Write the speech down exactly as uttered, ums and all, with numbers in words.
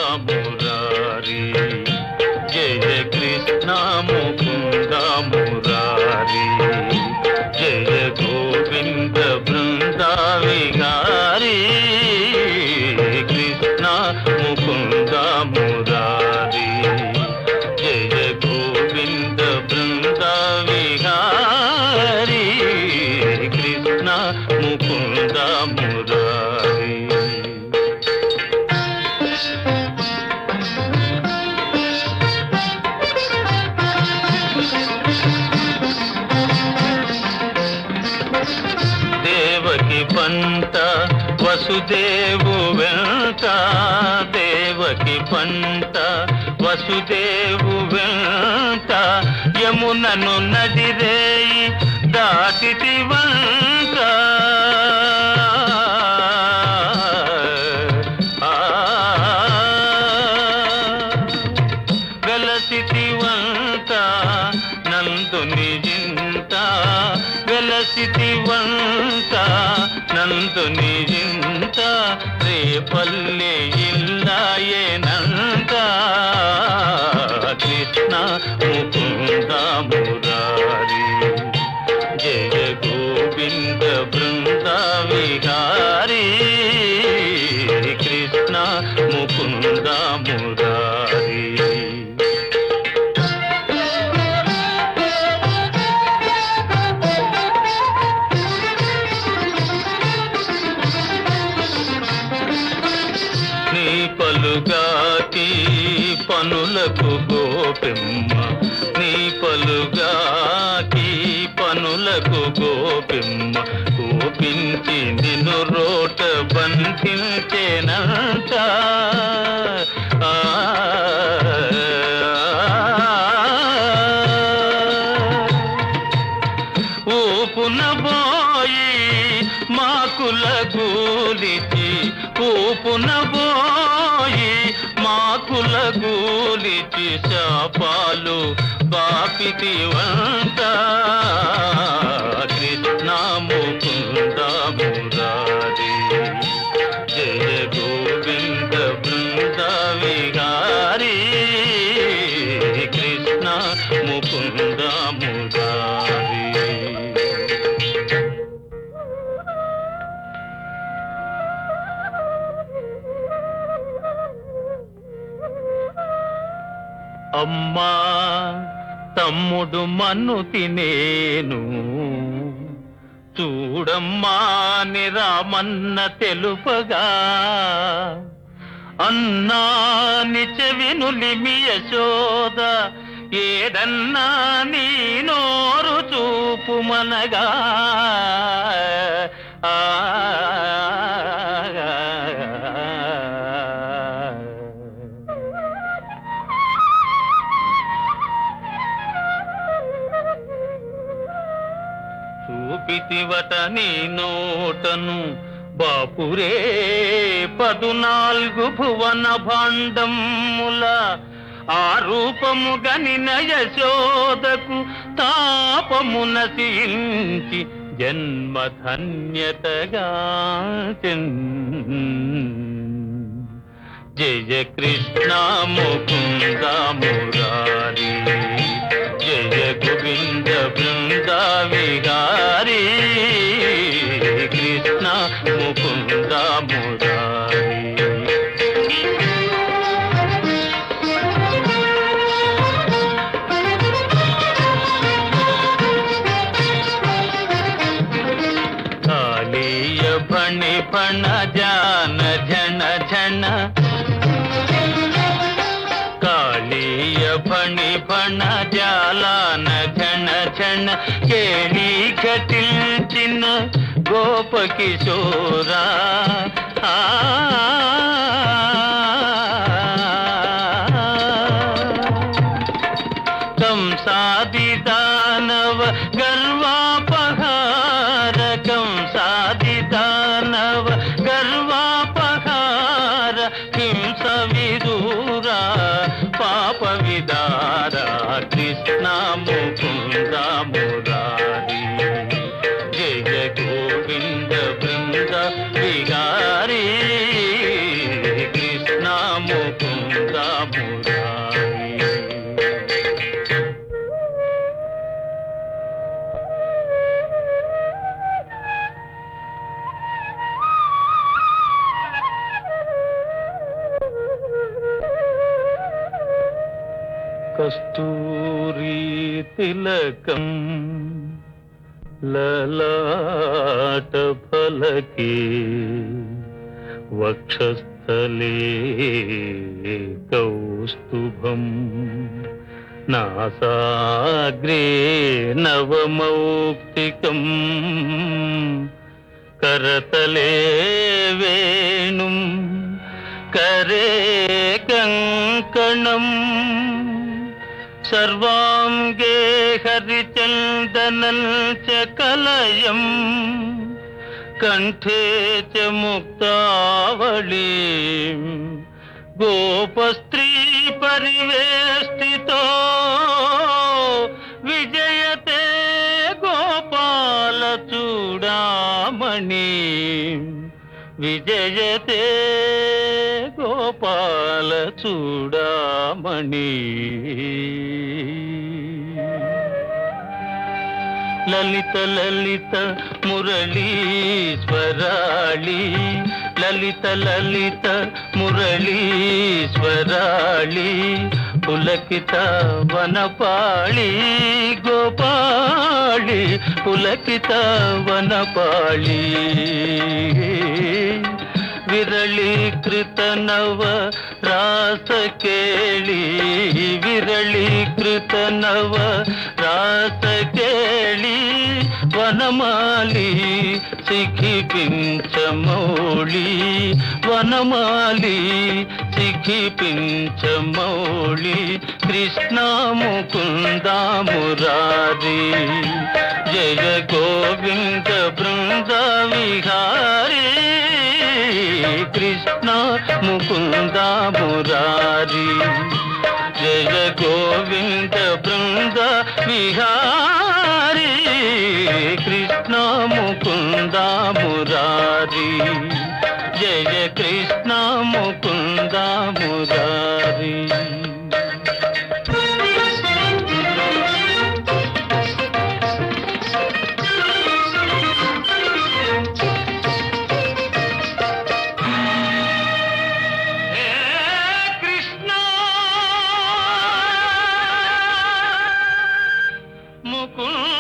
మురారి, జయ కృష్ణ ముకుంద మురారి, జయ గోవింద బృంద విహారీ, కృష్ణ ముకుంద మురారి, జయ గోవింద బృంద విహారీ, కృష్ణ ముకుంద మురారి. దేవకి పంట వసుదేవు వెంట, దేవకి పంట వసుదేవు వెంట, యమునను నదిరేయి దాటిటి వంట, వెలసిటి వంట నందుని జింత, వెలసిటి వంట నందుని జింత, రేపల్లె ఇల్లాయేనంట, కృష్ణ ముకుంద మురారి, జయ గోవింద బృంద విహారీ, కృష్ణ ముకుంద మురారి. నీ పలుగాకి పనులకు గోపిమ్మ, నీ పలుగాకి పనులకు గోపిమ్మ, గోపించి నిన్ను రోట బంధించేనంట, ఊపున బోయి మాకుల గూలిచి, ఊపున బోయి మాకుల గూలిచి, శాపాలు బాపితి వంట, కృష్ణ ముకుంద మురారి, జయ గోవింద బృంద విహారీ, కృష్ణ ముకుంద మురారి. అమ్మా తమ్ముడు మన్ను తినేను, చూడమ్మా నిరామన్న తెలుపగా, అన్నా నిచెవినులిమి యశోద, ఏడన్నా నీ నోరు చూపుమనగా, ఆ చూపితివట నీ నోటను బాపురే పదునాలుగు భువన భాండముల, ఆ రూపము గనిన యశోదకు తాపము నశించి జన్మధన్యతగా. జయ కృష్ణ ముకుంద మురారి, జయ గోవింద బృంద విహారీ, కృష్ణ ముకుంద మురారి. కాళీయ ఫణి ఫణ జాన ఝణ ఝణ, కాళీయ ఫణి ఫణ జాలాన ఝణ ఝణ, కేళీ ఘటిల్చిన గోప కిశోరా, కంసాది దానవ గర్వాపహార, కంసాది దానవ గర్వాపహార, హింస విదూరా పాప విదార, కృష్ణ ముకుంద మురారి, జయ గోవింద బృంద విహారీ, కృష్ణ ముకుంద కస్తూరీ తిలకం లలాట ఫలకే వక్షస్థలే కౌస్తుభం నాసాగ్రే నవమౌక్తికం కరతలే వేణుం करे कंकणम सर्वांगे हरिचंदनल च कलयम कंठे च मुक्तावली गोपस्त्री परिवेष्टितो विजयते गोपाल चूडामणि विजयते गोपाल चूडामणि ललित ललित मुरलीश्वराळि ललित ललित मुरलीश्वराळि पुलकित वनपाळि गोपाळि पुलकित वनपाळि विरलीकृत नव रास केळी विरलीकृत नव रास केळी वनमाली सिखी पिंचमौळी वनमाली सिखी पिंचमौळी कृष्ण मुकुंद मुरारी जय गोविंद बृंद विहारी कृष्ण मुकुंद मुरारी जय गोविंद बृंद विहारी कृष्ण मुकुंद मुरारी जय कृष्ण मुकुंद मुरारी मुकुंद